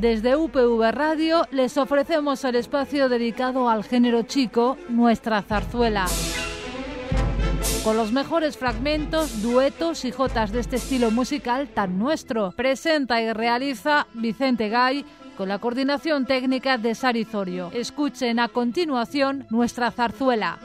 Desde UPV Radio les ofrecemos el espacio dedicado al género chico, Nuestra Zarzuela. Con los mejores fragmentos, duetos y jotas de este estilo musical tan nuestro. Presenta y realiza Vicente Gay con la coordinación técnica de Sari Zorio. Escuchen a continuación Nuestra Zarzuela.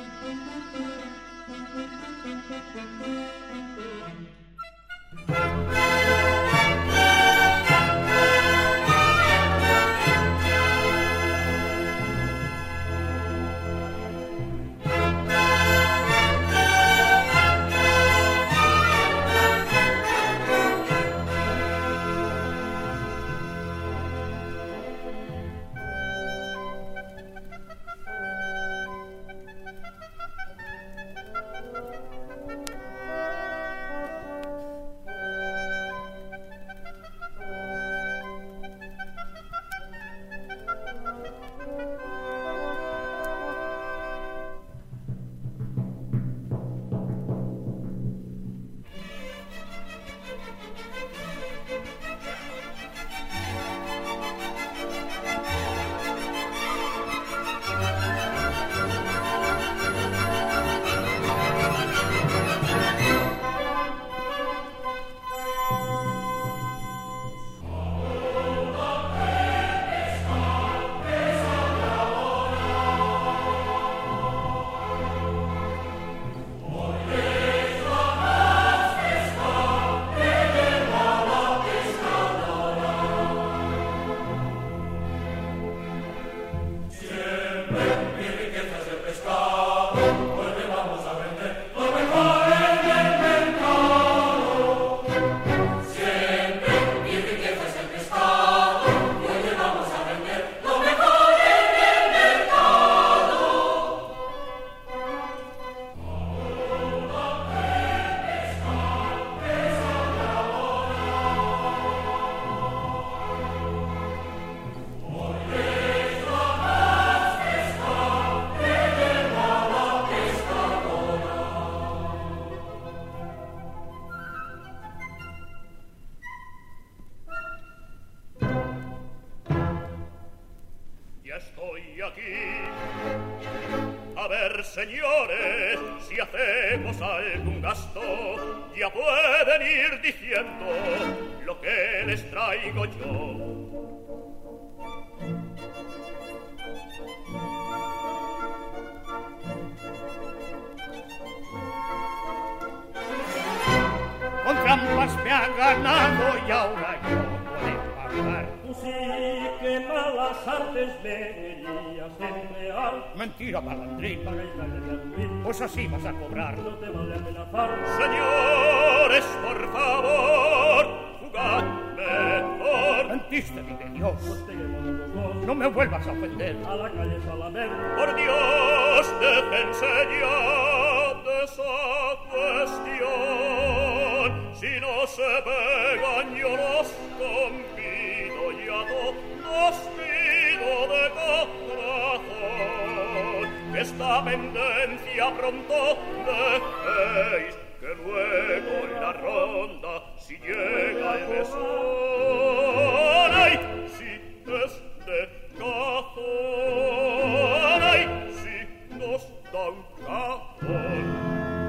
Señores, si hacemos algún gasto, ya pueden ir diciendo lo que les traigo yo. Con trampas me han ganado y ahora yo puedo pagar. Tú sí que malas artes deberías emplear. Mentira, malandrín. Para el Pues así vas a cobrar. no te vale amenazar. Señores, por favor, jugad mejor. Mentiste, vive Dios. Nos peguemos los dos. No me vuelvas a ofender. A la calle Salamer. Por Dios, déjense ya de esa cuestión. Si no se pegan, yo los convido y a todos pido de corazón que esta pendencia pronto dejéis, que luego en la ronda, si llega el mesón, ¡ay! Si es de cajón, ¡ay! Si nos dan cajón.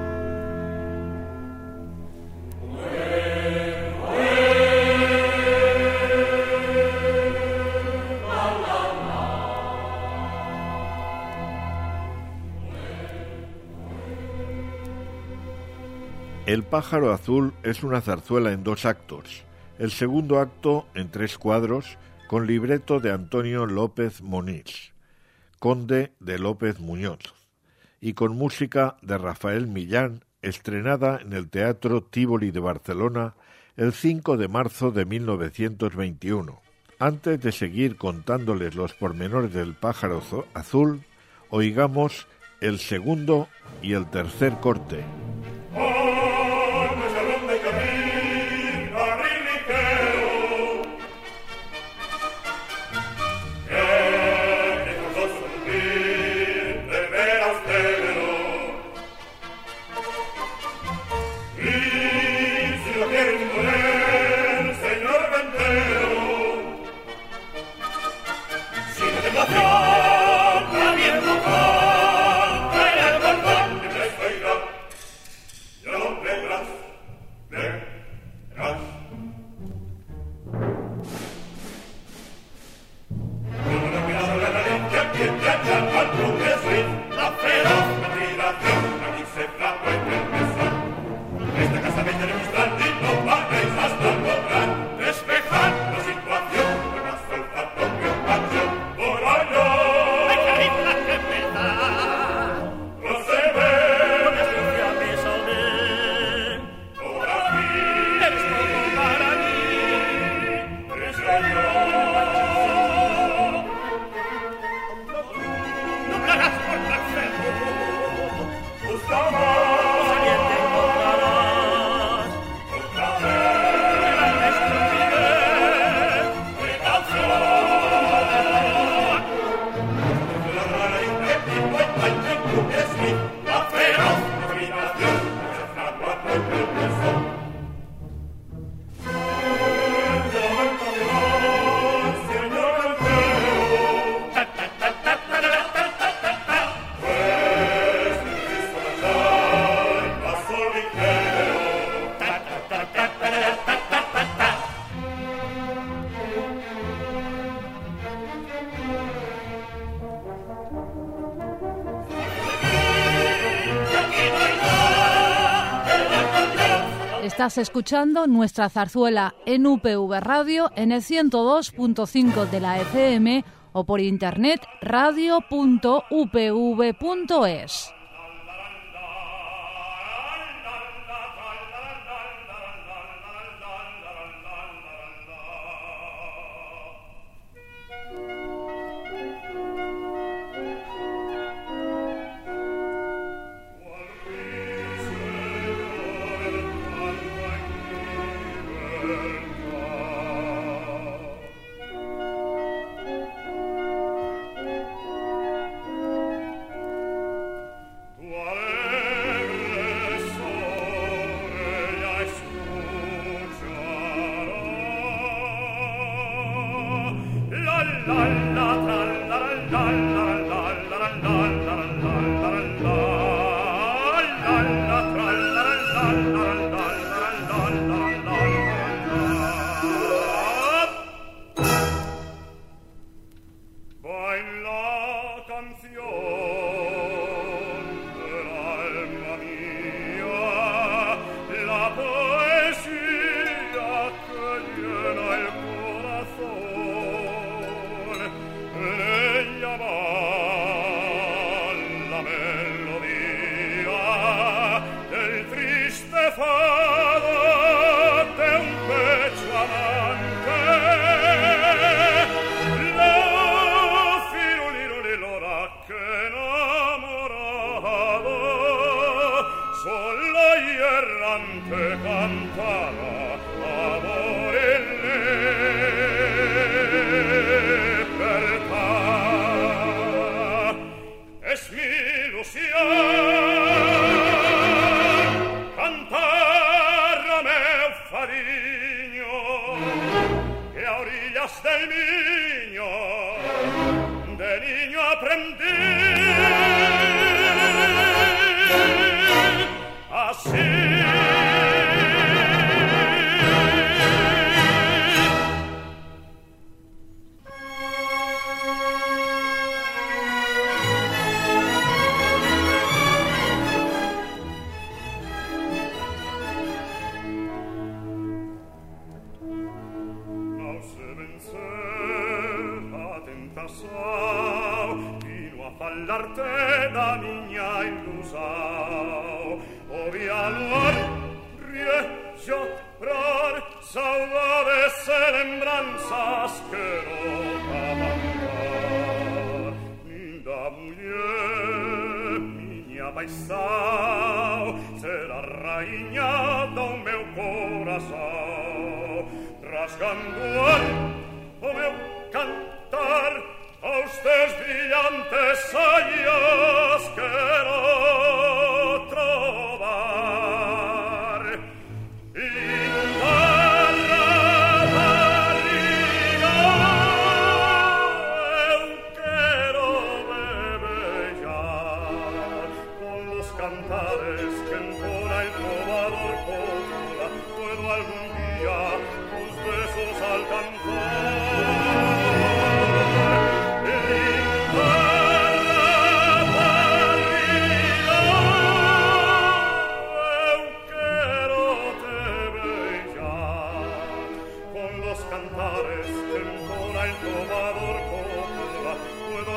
El pájaro azul es una zarzuela en 2 actos. El segundo acto en 3 cuadros, con libreto de Antonio López Moniz, conde de López Muñoz, y con música de Rafael Millán, estrenada en el Teatro Tívoli de Barcelona el 5 de marzo de 1921. Antes de seguir contándoles los pormenores del pájaro azul, oigamos el segundo y el tercer corte. Estás escuchando Nuestra Zarzuela en UPV Radio en el 102.5 de la FM o por internet radio.upv.es.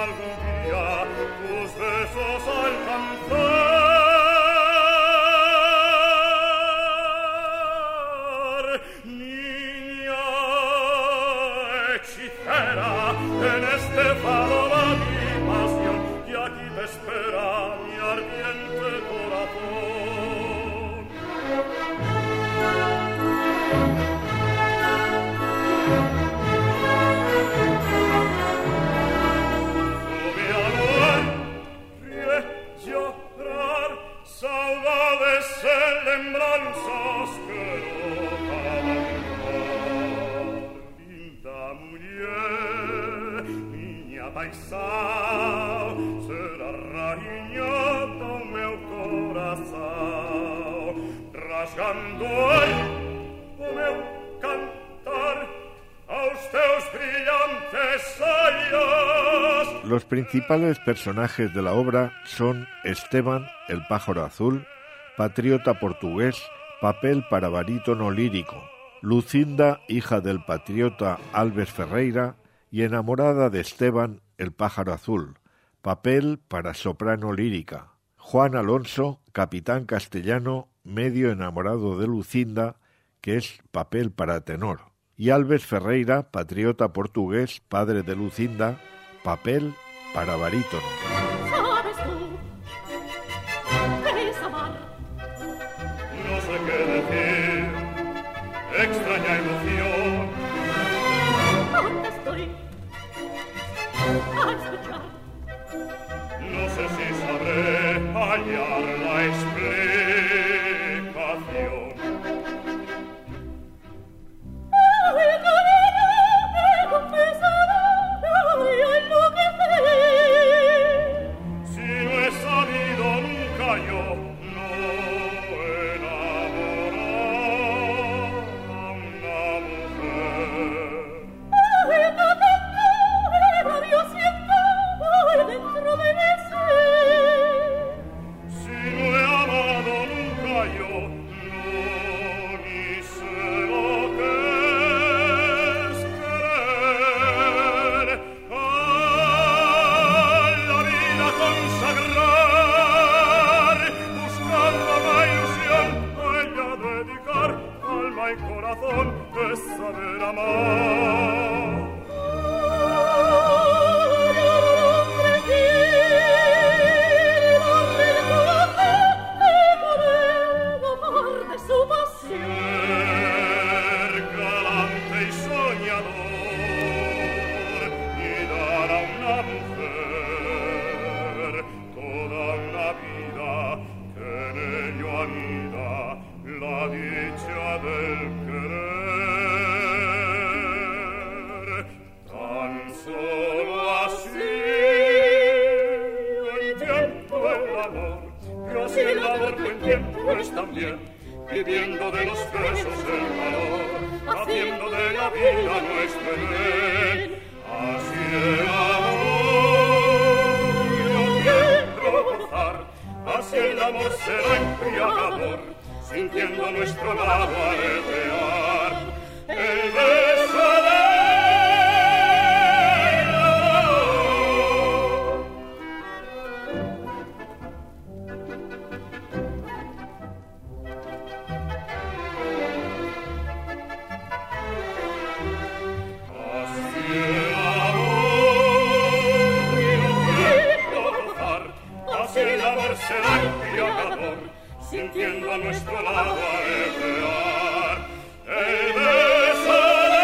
algún día tus besos alcanzar. Niña hechicera, en este faro va mi pasión, y aquí te espera mi ardiente corazón. Saudades en lembranzas que no acaban. Linda mujer, niña paisao, será rainha do meu coração. Rasgando o meu cantar aos teus brillantes olhos. Los principales personajes de la obra son Esteban, el pájaro azul, patriota portugués, papel para barítono lírico, Lucinda, hija del patriota Álves Ferreira y enamorada de Esteban, el pájaro azul, papel para soprano lírica, Juan Alonso, capitán castellano, medio enamorado de Lucinda, que es papel para tenor, y Álves Ferreira, patriota portugués, padre de Lucinda, papel para barítono. ¿Sabes tú qué es amar? No sé qué decir, extraña emoción. ¿Dónde estoy? A escuchar. No sé si sabré hallar la explicación. Ay, cariño, he confesado, voy a enloquecer. Si no he sabido nunca yo no enamorar a una mujer. Ay, no tengo el radio siento muy dentro de mi ser. Si no he amado nunca yo no ni sé lo que es querer. A la vida consagrar, buscando la ilusión, a ella dedicar alma y corazón de saber amar. Ser galante y soñador y dar a una mujer toda una vida que en ello anida la dicha del querer. Tan solo así yo entiendo el amor, pero así el amor que entiendo es también viviendo de los besos el valor, haciendo de la vida nuestro bien. Así el amor yo quiero gozar, así el amor será embriagador, sintiendo a nuestro lado aletear el beso del amor. Será embriagador, sintiendo a nuestro lado aletear el beso del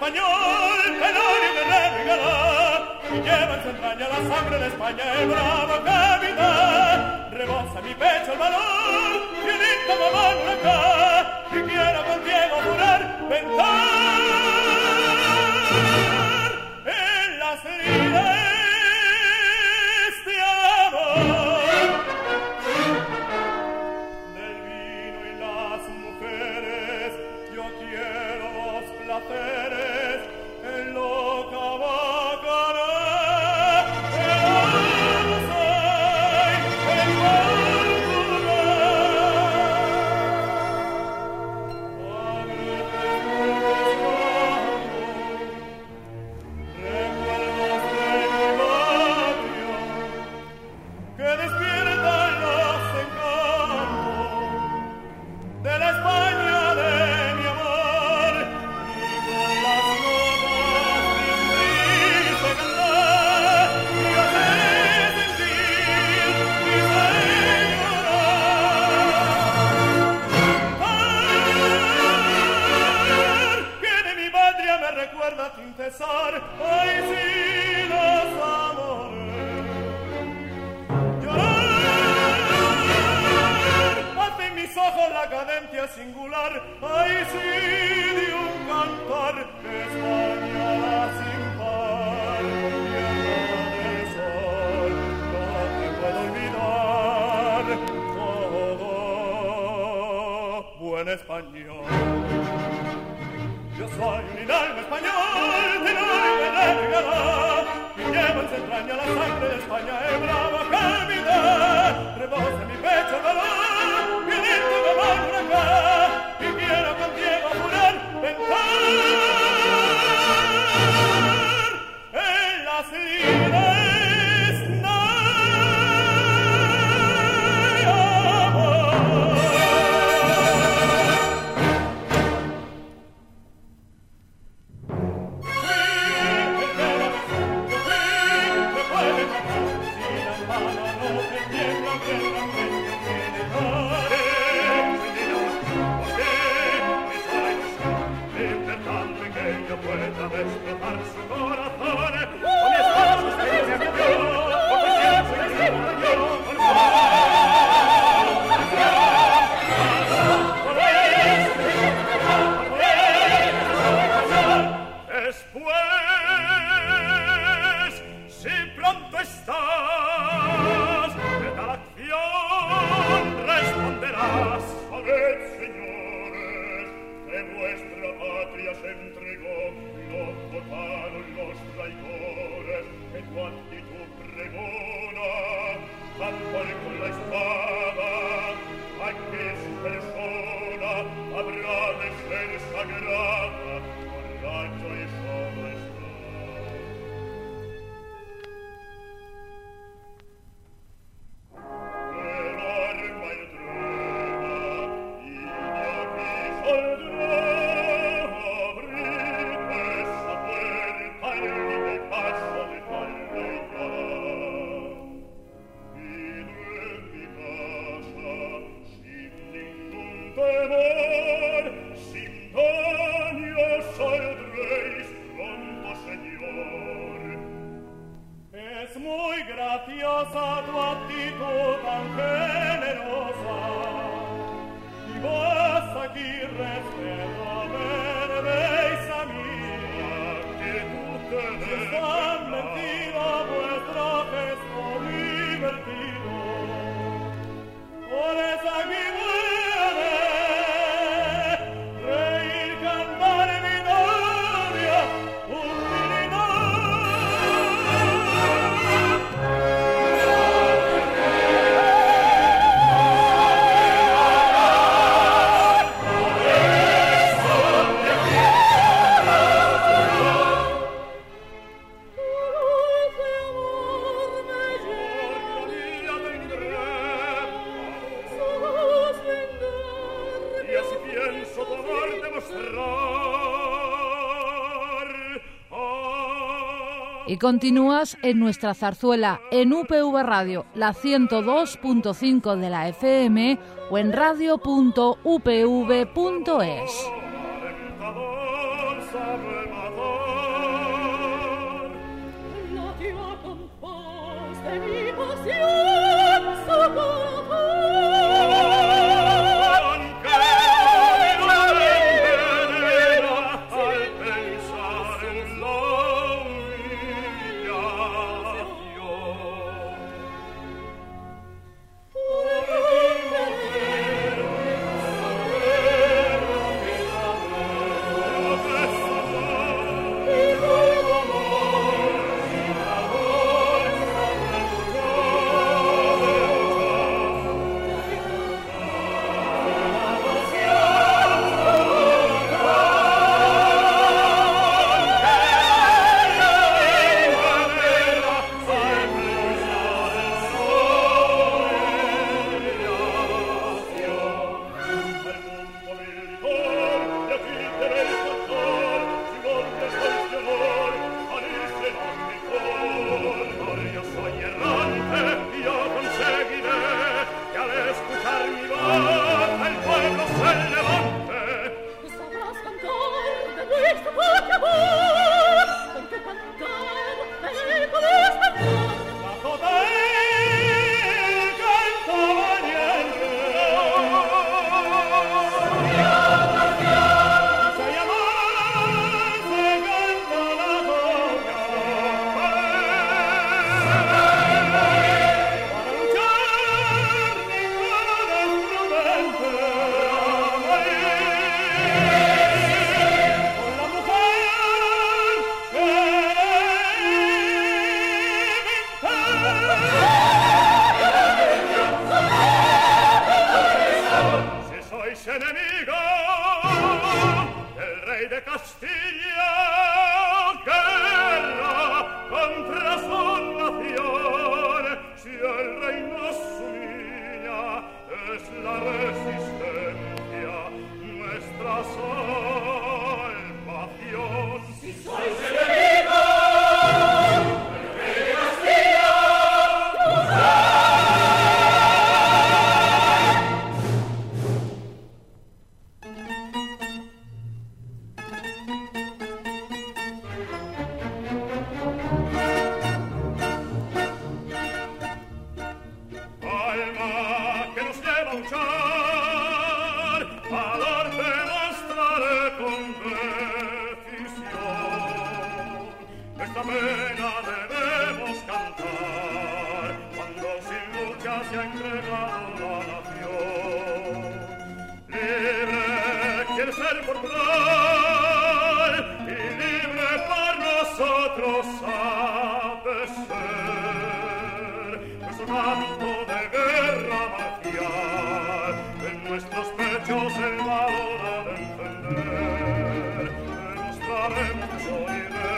español, Tenorio de Revigará, y lleva en su entraña la sangre de España, el bravo capitán. Rebosa mi pecho el valor, y dicta mamá acá, y quiero contigo jurar, ventar en las lides de amor. Del vino y las mujeres, yo quiero los placeres, en lo cabacaré, el soy el mal lugar. Recuerdos de mi barrio que despiertan los encantos de la España de mi amor, y con las notas de un triste cantar yo sé sentir y sé llorar, que de mi patria me recuerda sin cesar, ay sí, los amores. Hace en mis ojos la cadencia singular, ay sí, de un cantar española sin par, tierra del sol, no te puedo olvidar, oh, buen español. Yo soy un hidalgo español, Tenorio de Revigará, y llevo en su entraña la sangre de España, el bravo capitán. Rebosa mi pecho el valor, y dicto mamá acá, y quiero contigo jurar, ventar en las lides de amor. Pueda destrozar su corazón, con mi espada sostenida mi Dios, porque siempre que se yo, con después, si pronto estás, de tal acción responderás. Sabed, señores, que vuestra patria se entregó, no votaron los traidores, que tu actitud pregona, ampar con la espada, a que su persona habrá de ser sagrada, borracho y solo está. El arma y truena, y de aquí saldrá abrir esa puerta el libre paso de tal reina. Vino en mi casa sin ningún temor, sin daño saldréis pronto, señor. Es muy graciosa tu actitud tan generosa, y vos aquí respeto a ver, veis a mí, que tú te si están mentido vuestro gesto divertido, por eso aquí puede reír, cantar victoria, utilidad. Y continúas en nuestra zarzuela en UPV Radio, la 102.5 de la FM o en radio.upv.es. es enemigo del rey de Castilla, guerra contra su nación. Si el rey nos humilla, es la resistencia nuestra salvación. Si sois enemigo del rey de Castilla, pena debemos cantar cuando sin lucha se ha entregado la nación. Libre quiere ser Portugal y libre por nosotros ha de ser. Nuestro canto de guerra marcial en nuestros pechos el valor ha de encender. Demostraremos hoy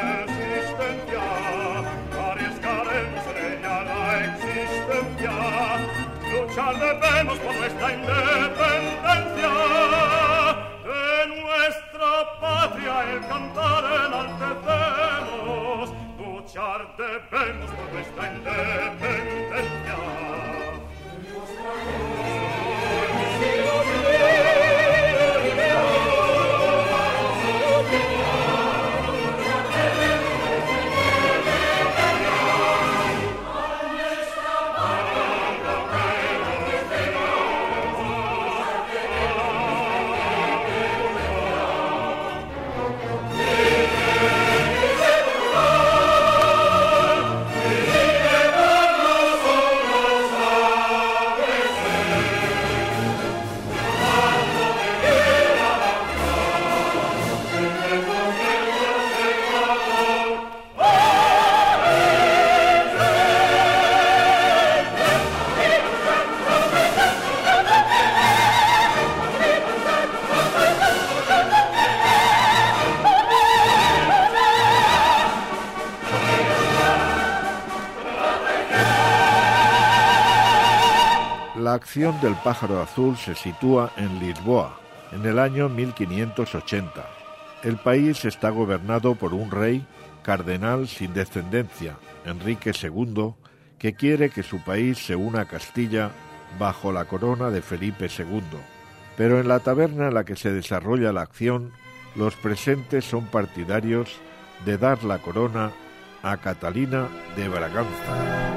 arriesgaremos en ella la existencia, luchar debemos por nuestra independencia, de nuestra patria el cantar enaltecemos, luchar debemos por nuestra independencia. La acción del pájaro azul se sitúa en Lisboa, en el año 1580. El país está gobernado por un rey, cardenal sin descendencia, Enrique II, que quiere que su país se una a Castilla bajo la corona de Felipe II. Pero en la taberna en la que se desarrolla la acción, los presentes son partidarios de dar la corona a Catalina de Braganza.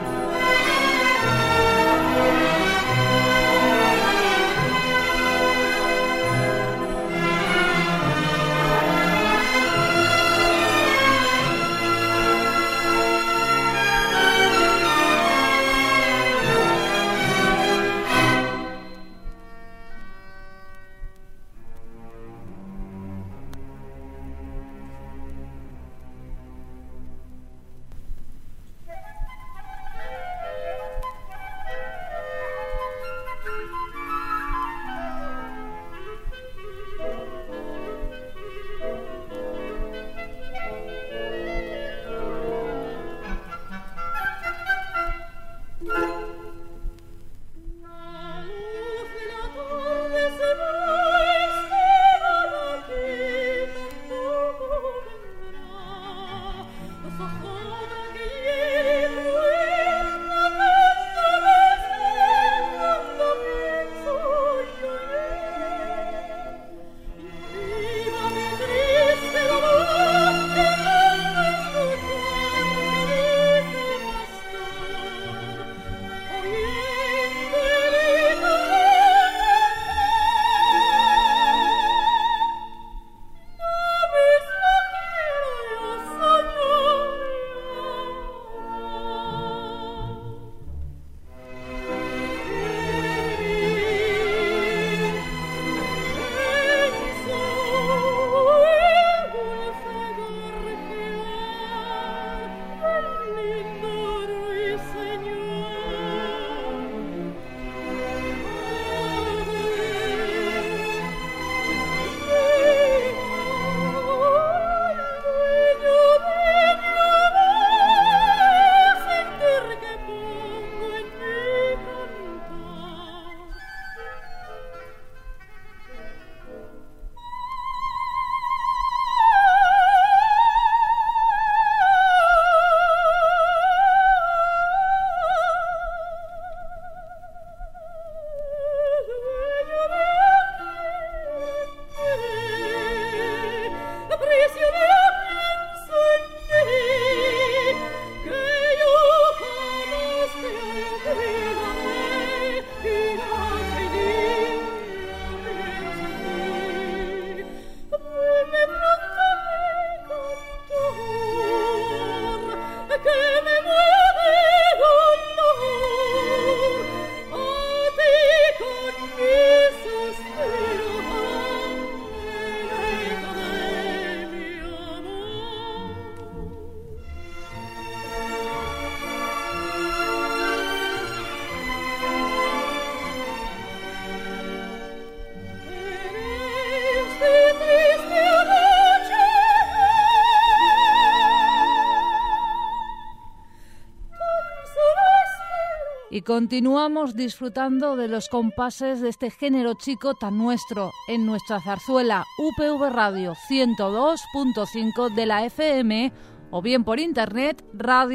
continuamos disfrutando de los compases de este género chico tan nuestro en nuestra zarzuela UPV Radio 102.5 de la FM o bien por internet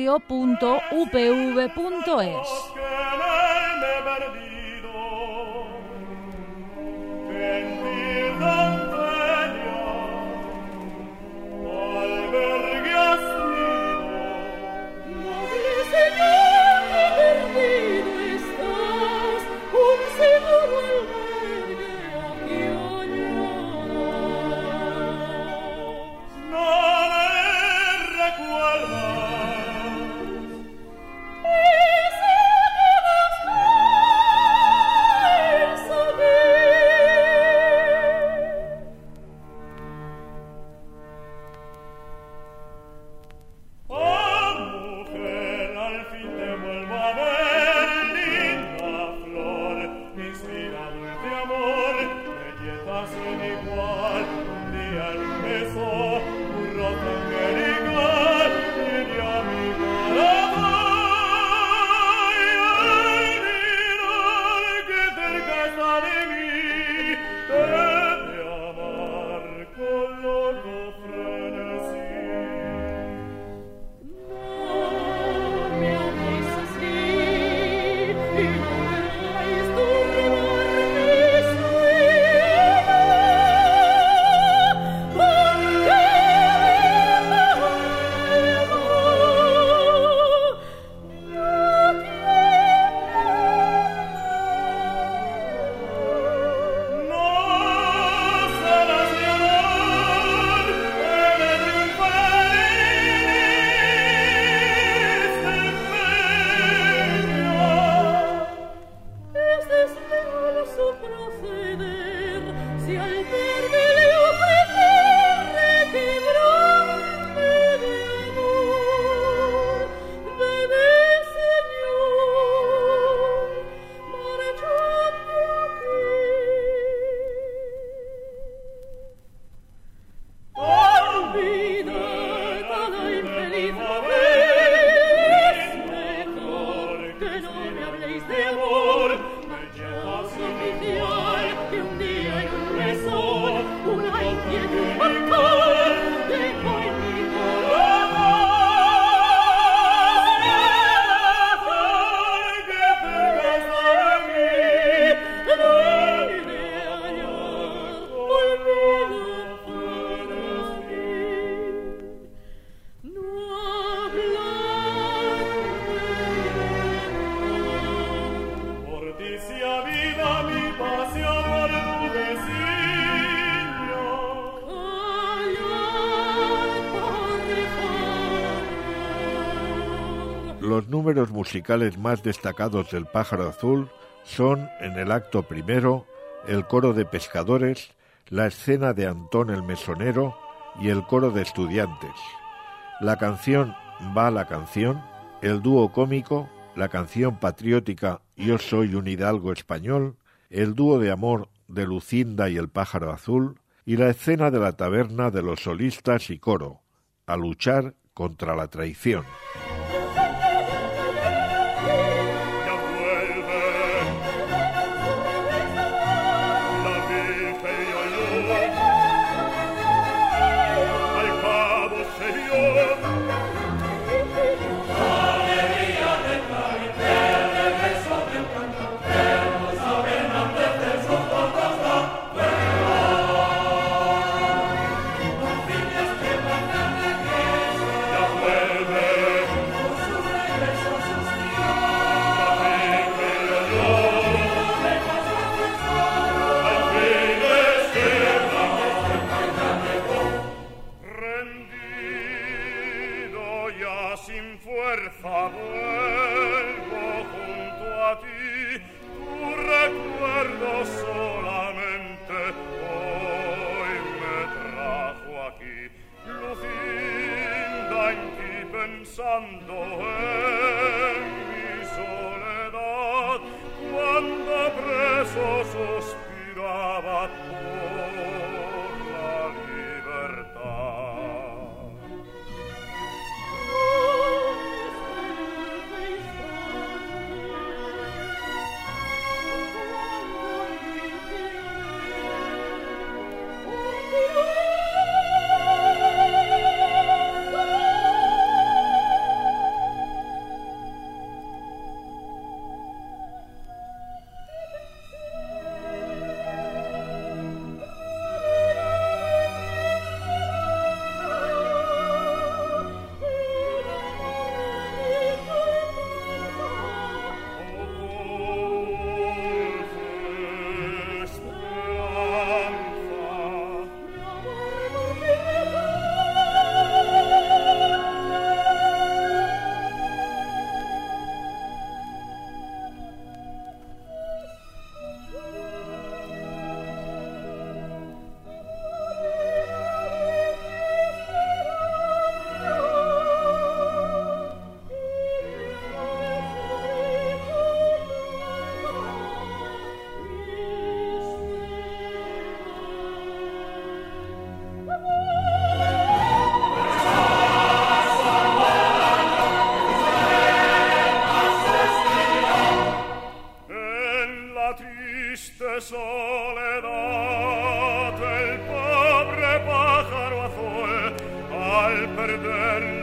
radio.upv.es. Los números musicales más destacados del Pájaro Azul son, en el acto primero, el coro de pescadores, la escena de Antón el Mesonero y el coro de estudiantes. La canción Va la canción, el dúo cómico, la canción patriótica Yo soy un hidalgo español, el dúo de amor de Lucinda y el Pájaro Azul y la escena de la taberna de los solistas y coro, a luchar contra la traición.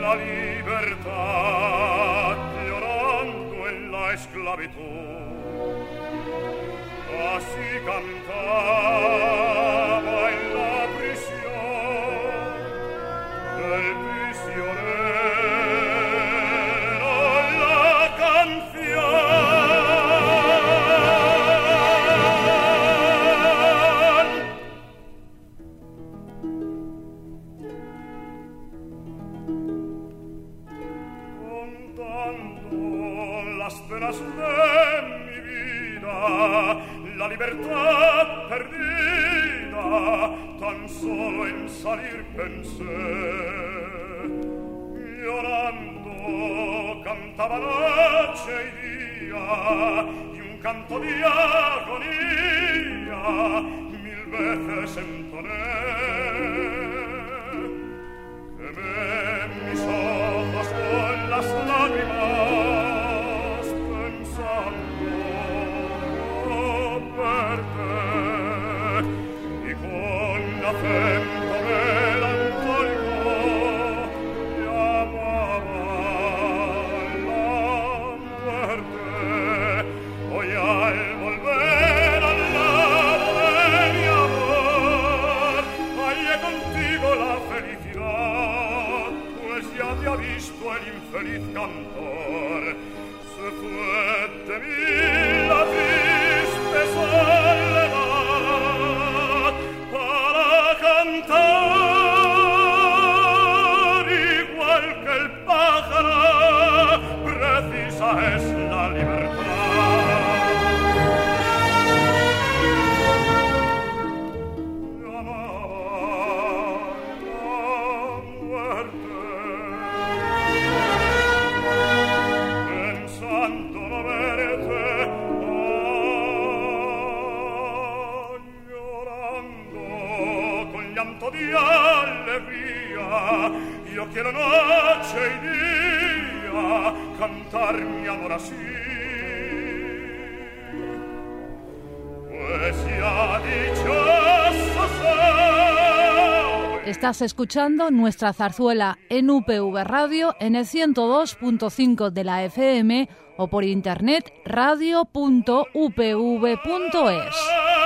la libertad llorando en la esclavitud. Así cantaba en la prisión el prisionero la canción. Contando las penas de mi vida, la libertad perdida, tan solo en salir pensé. Llorando cantaba noche y día, y un canto de agonía 1000 veces entoné. Quemé mis ojos con las lágrimas, pensando verte, y con acento melancólico llamaba la muerte. Hoy al volver al lado de mi amor, hallé contigo la felicidad, pues ya te ha visto el infeliz cantor. Se fue de mí la triste soledad para cantar igual que el pájaro. Precisa es la libertad. Llamaba la muerte, pensando no verte, llorando con llanto de alegría. Yo quiero noche y día cantar mi amor así, pues ya dichoso soy. Estás escuchando nuestra zarzuela en UPV Radio en el 102.5 de la FM o por internet radio.upv.es.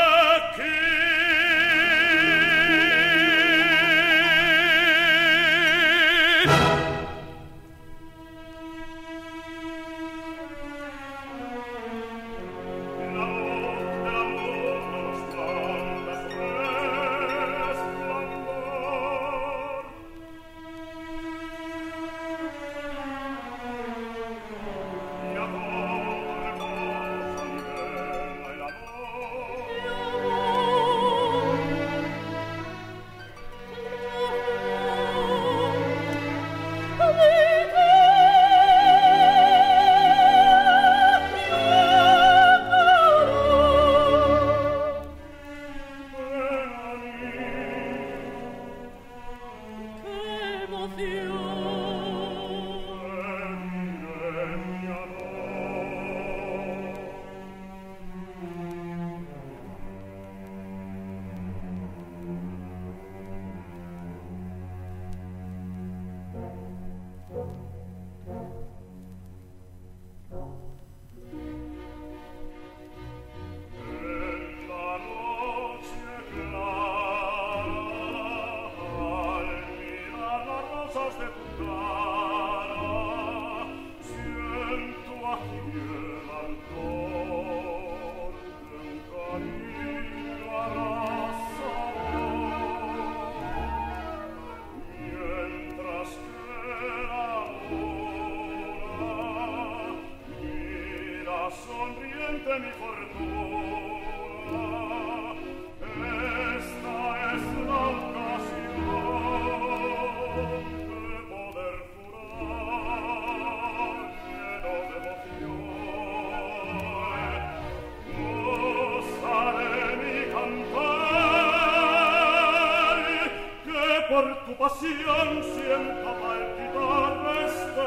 pasión sienta palpitar este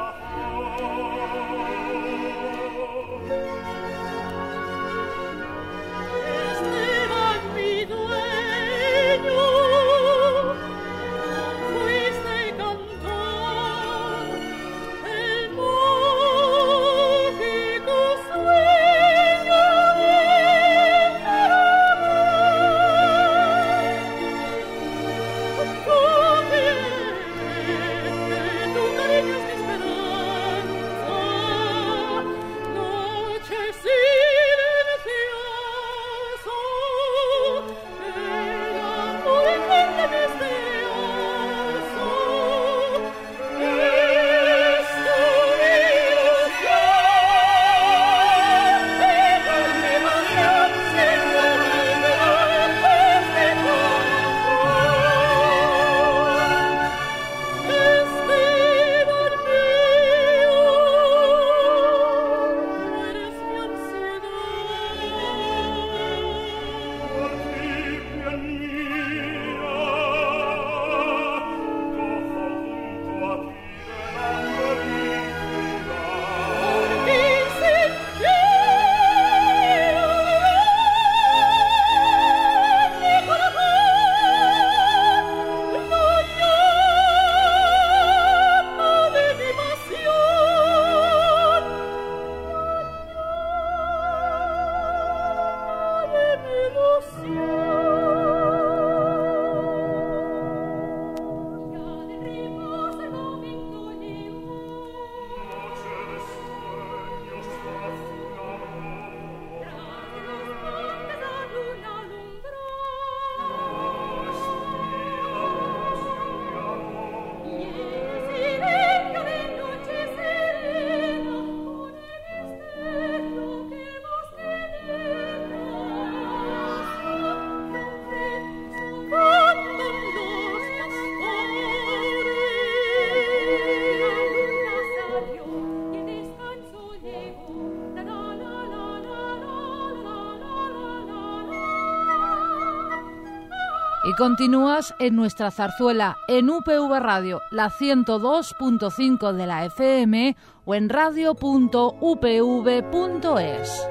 corazón. Esteban, mi dueño, fuiste cantor Y continúas en nuestra zarzuela en UPV Radio, la 102.5 de la FM o en radio.upv.es.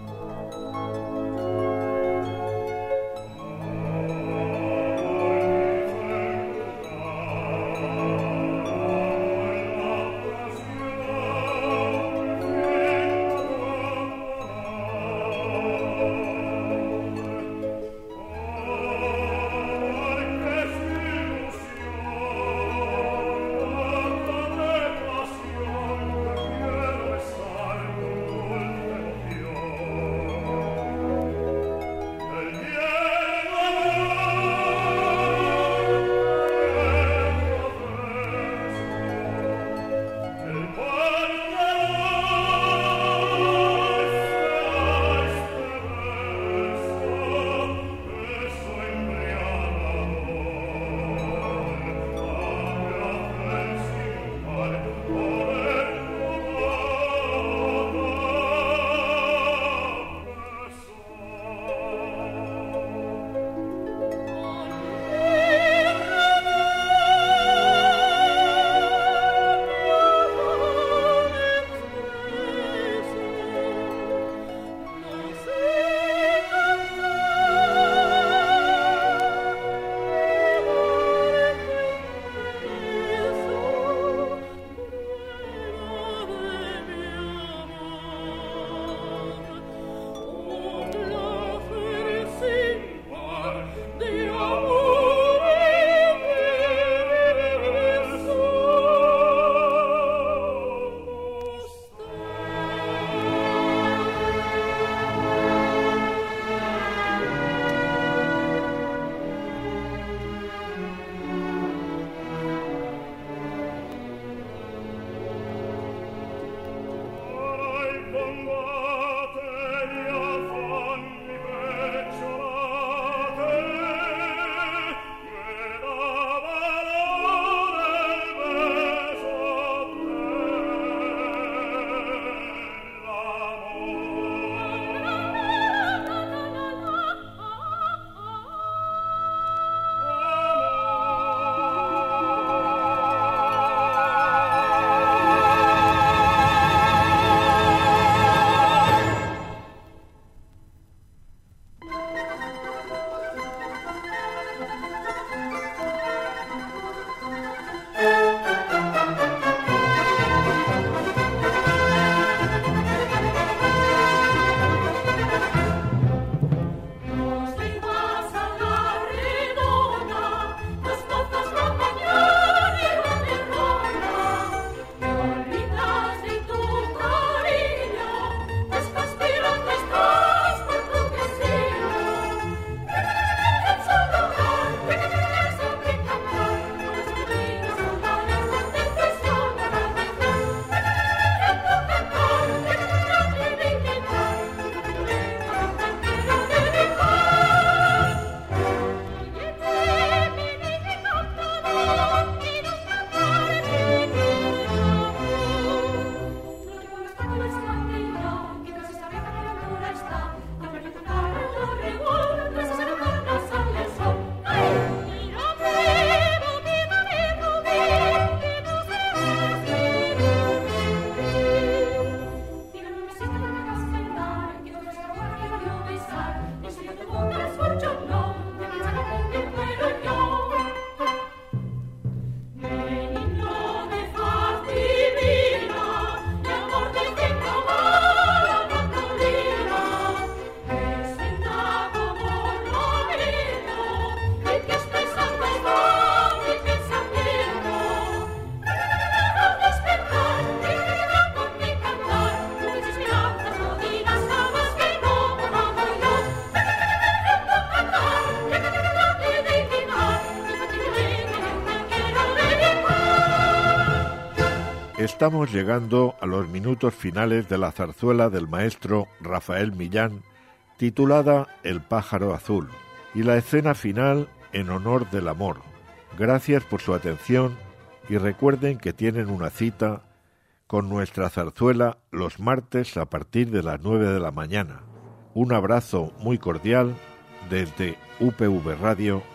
Estamos llegando a los minutos finales de la zarzuela del maestro Rafael Millán, titulada El pájaro azul, y la escena final en honor del amor. Gracias por su atención y recuerden que tienen una cita con nuestra zarzuela los martes a partir de las 9 de la mañana. Un abrazo muy cordial desde UPV Radio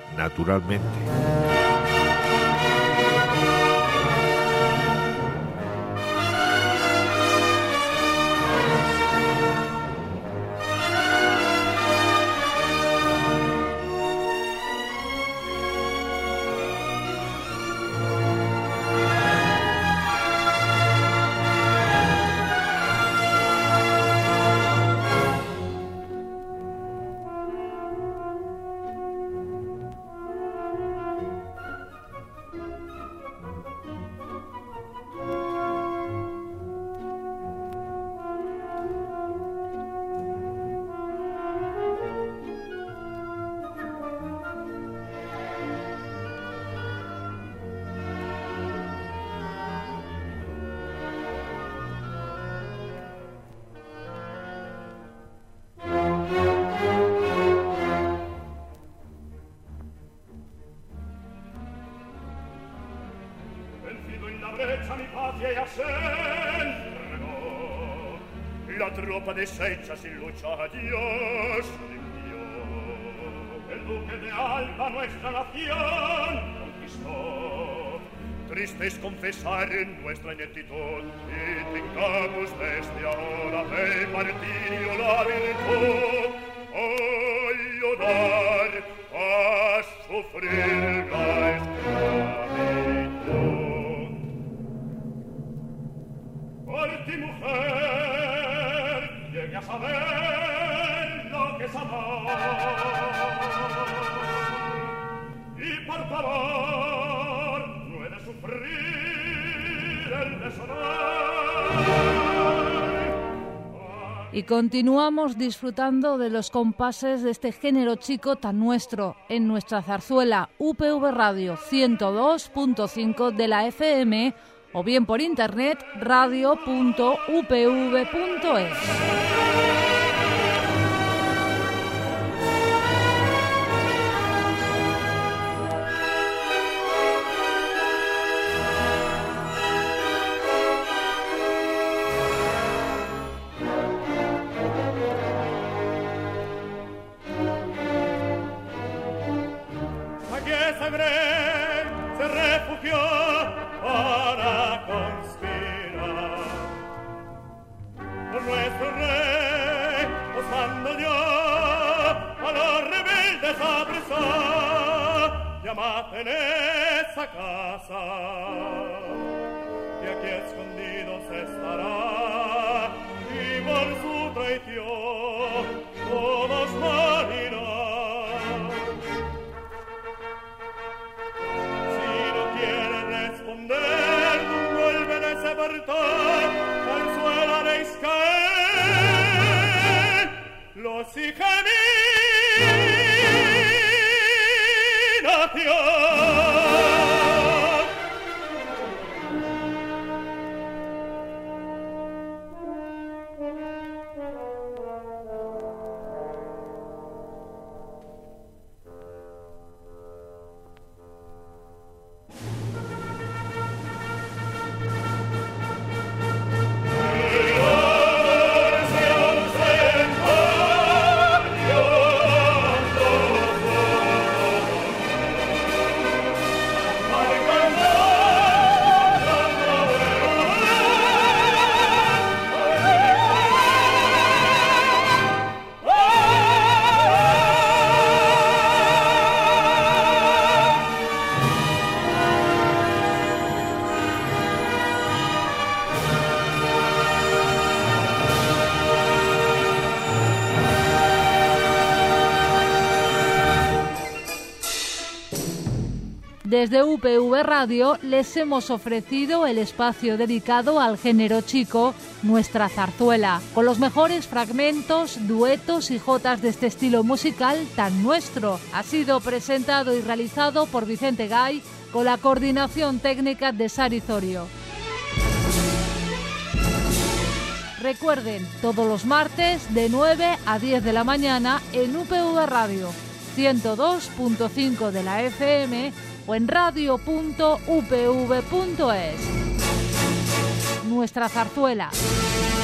naturalmente. La tropa deshecha sin lucha Dios limpió. El duque de Alba nuestra nación conquistó. Triste es confesar nuestra ineptitud y tengamos desde ahora de martirio la virtud. A llorar, a sufrir la esclavitud. Por ti, mujer, llegue a saber lo que es amor. Y por favor, no he de sufrir el deshonor. Y continuamos disfrutando de los compases de este género chico tan nuestro en nuestra zarzuela UPV Radio 102.5 de la FM o bien por internet radio.upv.es. Se refugió para conspirar. Por nuestro rey os mando yo a los rebeldes apresar. Llamad en esa casa, que aquí escondidos estará, y por su traición todos morirán. Al suelo haréis caer los hijos de mi nación. Desde UPV Radio les hemos ofrecido el espacio dedicado al género chico, nuestra zarzuela, con los mejores fragmentos, duetos y jotas de este estilo musical tan nuestro. Ha sido presentado y realizado por Vicente Gay con la coordinación técnica de Sari Zorio. Recuerden, todos los martes de 9 a 10 de la mañana en UPV Radio 102.5 de la FM o en radio.upv.es. Nuestra zarzuela.